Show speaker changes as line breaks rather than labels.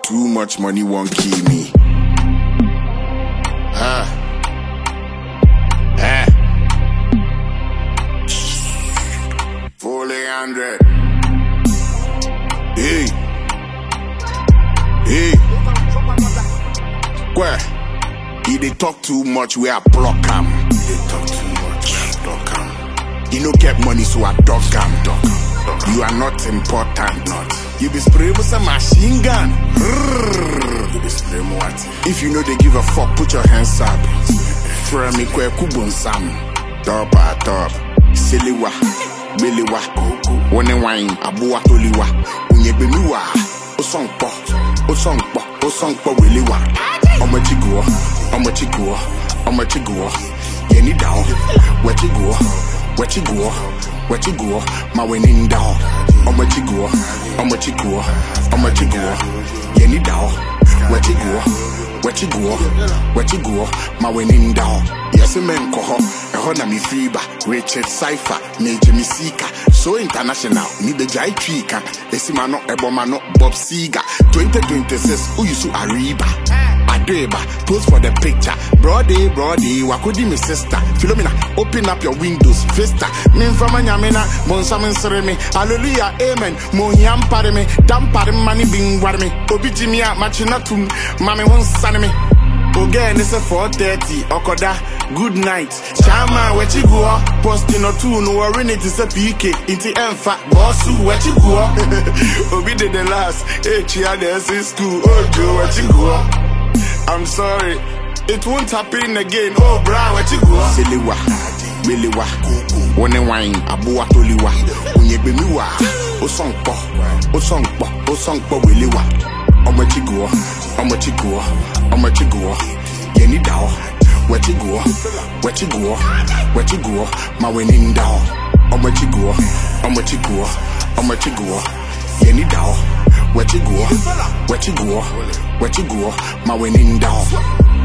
too much money won't kill me. Fully 100. Hey. Where? He they talk too much, we are block him. They talk too much, we are block him. He no get money, so I dog him. You are not important. You be spray with a machine gun. You be spray what? If you know they give a fuck, put your hands up. Throw me kwe kubun sam. Top a top. Siliwa. Biliwa. One wine. Abuwa toliwa. Unyebenuwa. Osongpo. Osongpo. Osongpo wiliwa. Omachiguo. Omachiguo. Omachiguo. Yeni down. Wachiguo. Wachiguo. Wachiguo. Ma wenin down. Omachiguo. Omachiguo. Omachiguo. Yeni down. Wachiguo. Wachiguo. Wachiguo. Ma wenin down. Yes, men koho. Eho na mi friba. Richard Cypher. Major Misika. So international. Ni de jai trika. Esimano ebomano Bob Seger. 2026. Uyusu Ariba. Adeba, pose for the picture. Brody, wakudi me sister. Philomena, open up your windows, Vista. Min from Yamina, Monsamin Seremi. Hallelujah, amen. Mohiam pareme, dam parem money being warme. Obijimia, machinatum, mame won't san me. Again, it's a 4:30, Okoda, good night. Chama, where you go? Posting or two, no worry, it is a PK. Inti Enfa, Bossu, where you go? Obi did the last, HRDS in school, oh, Joe, where you go? I'm sorry, it won't happen again. Oh, bra, what you go? Siliwa, Biliwa, one wine, Abuwa toliwa, Unyebemiwa, Osongpo, Osongpo, Osongpo wiliwa. Omachiguo, Omachiguo, Omachiguo, Yeni dao, Wachiguo, Wachiguo, Wachiguo, ma wenin dao. Omachiguo, Omachiguo, Omachiguo, Yeni dao. Wachiguo, Wachiguo, Wachiguo, ma wenin down.